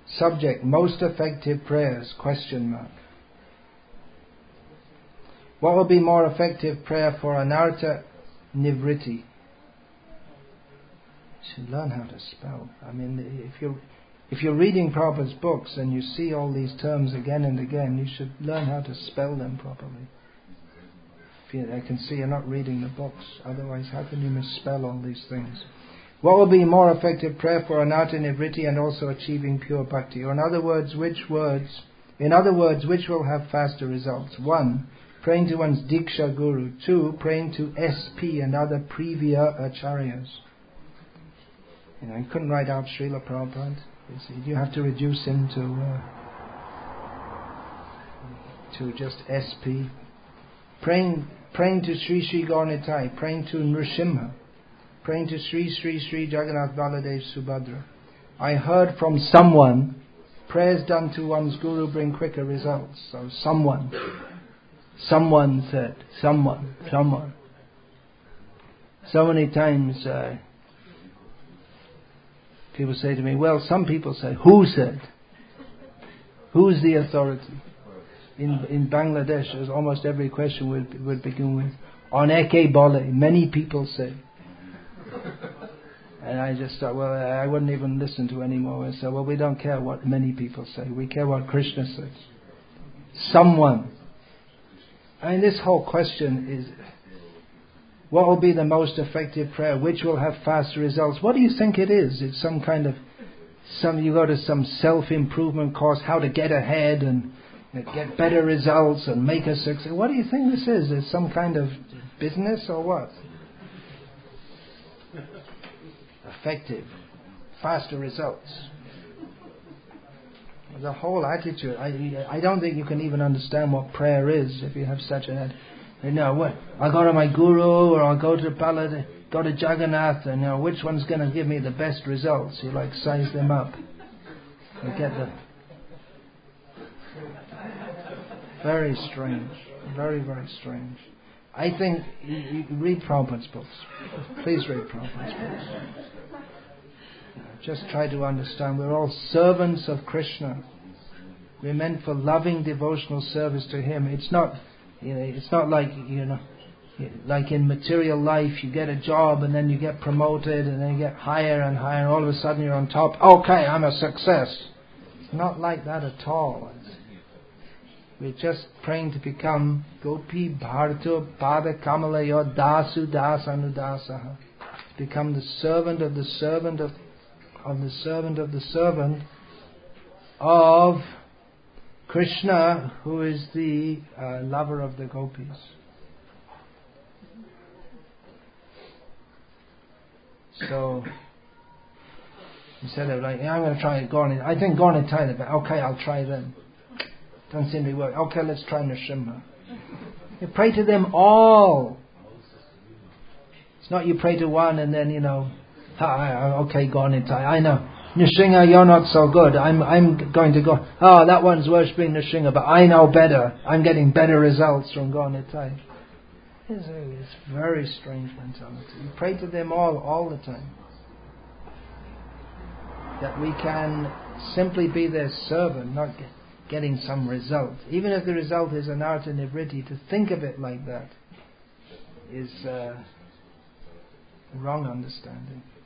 Subject, most effective prayers, ? What will be more effective prayer for anartha nivritti? You should learn how to spell. I mean, if you're reading Prabhupada's books and you see all these terms again and again, you should learn how to spell them properly. I can see you're not reading the books. Otherwise, how can you misspell all these things? What will be more effective prayer for anartha nivritti and also achieving pure bhakti? Or in other words, which will have faster results? 1. Praying to one's Diksha Guru. 2. Praying to SP and other Privya Acharyas. You couldn't write out Srila Prabhupada. You have to reduce him to just SP. Praying to Sri Sri Gaurnitai. Praying to Nrsimha. Praying to Sri Sri Sri Jagannath Baladev Subhadra. I heard from someone, prayers done to one's Guru bring quicker results. So someone said, someone. So many times people say to me, well, some people say, who said? Who's the authority? In Bangladesh, almost every question would begin with, Oneke bole, many people say. And I just thought, well, I wouldn't even listen to any more. I said, well, we don't care what many people say. We care what Krishna says. Someone. I mean, this whole question is, what will be the most effective prayer? Which will have faster results? What do you think it is? It's some kind of, you go to some self-improvement course, how to get ahead and get better results and make a success. What do you think this is? Is some kind of business or what? Effective, faster results. The whole attitude. I don't think you can even understand what prayer is if you have such an attitude. I'll go to my Guru or I'll go to Jagannath, and which one's going to give me the best results? You size them up. You get the very strange, very, very strange. I think you read Prabhupada's books. Please read Prabhupada's books. Just try to understand. We're all servants of Krishna. We're meant for loving devotional service to Him. It's not like like in material life, you get a job and then you get promoted and then you get higher and higher, and all of a sudden you're on top. Okay, I'm a success. It's not like that at all. We're just praying to become Gopi Bharto Pada Kamalayo Dasu Das Anudasaha. Become the servant of the servant of the servant of the servant of Krishna, who is the lover of the gopis. So instead of I'm going to try Gaurnitai. I think Gaurnitai, okay, I'll try them. Doesn't seem to work. Okay, let's try Nrsimha. You pray to them all. It's not you pray to one and then okay, Gaurnitai. I know Nrsimha, you're not so good. I'm going to go. That one's worshipping Nrsimha, but I know better. I'm getting better results from Gaurnitai. It's a very strange mentality. You pray to them all the time. That we can simply be their servant, not getting some result. Even if the result is anartha nivritti, to think of it like that is wrong understanding.